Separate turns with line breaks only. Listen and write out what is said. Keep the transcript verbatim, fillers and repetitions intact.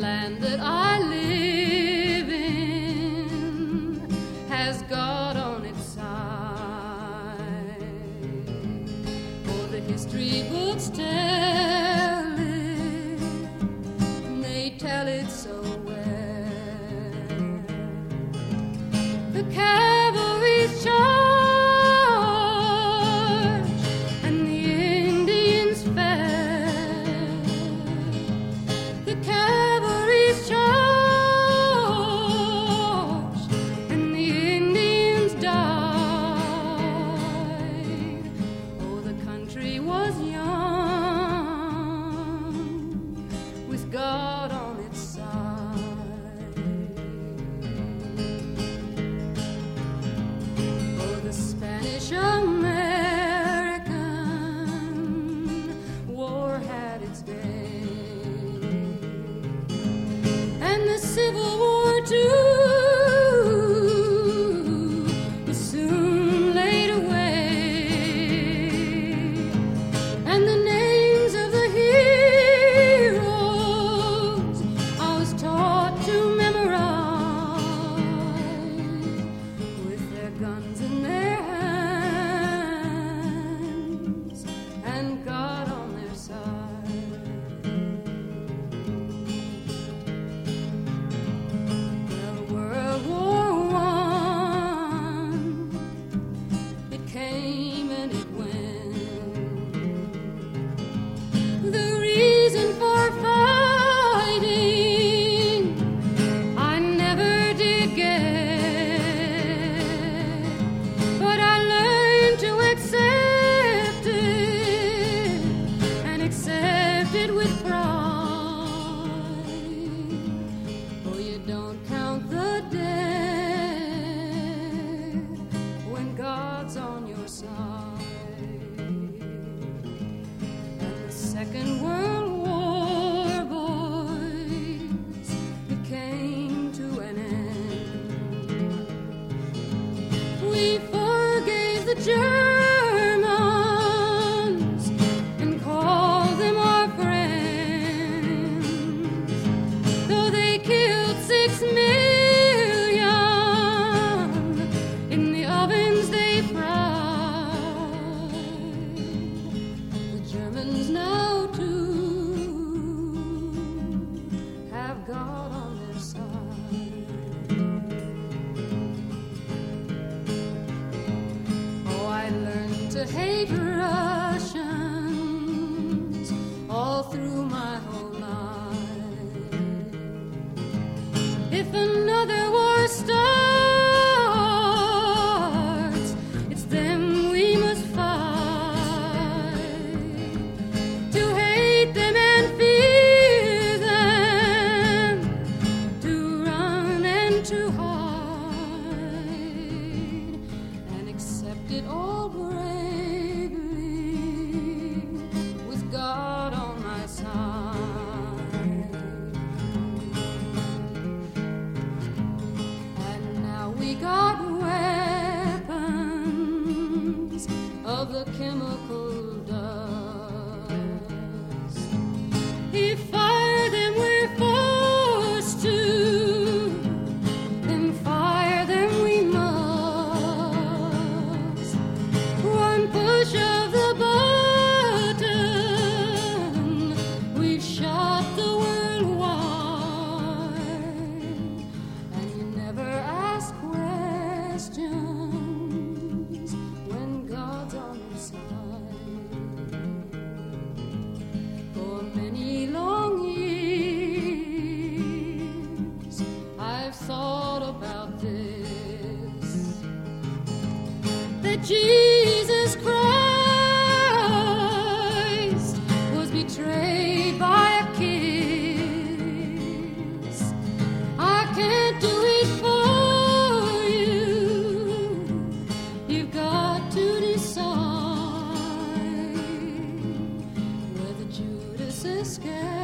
land that I live in has God on its side. For the history books tell it, and they tell it so well. The cavalry's charge God on its side. Oh, the Spanish American War had its day, and the Civil War too. Guns in their hands and God on their side. Well, World War One, it came and it went. The reason for fighting I never did get. With pride, oh, you don't count the dead when God's on your side. And the Second World War, boys, it came to an end. We forgave the Germans. Now too have God on their side. Oh, I learned to hate Russians all through my whole life. If another war starts, it's them we must fight. To hide and accept it all bravely with God on my side. And now we got weapons of the chemical dust. If fire them we're forced to, push of the button, we've shot the world wide, and you never ask questions when God's on your side. For many long years, I've thought about this, that Jesus Christ was betrayed by a kiss. I can't do it for you. You've got to decide whether Judas Iscariot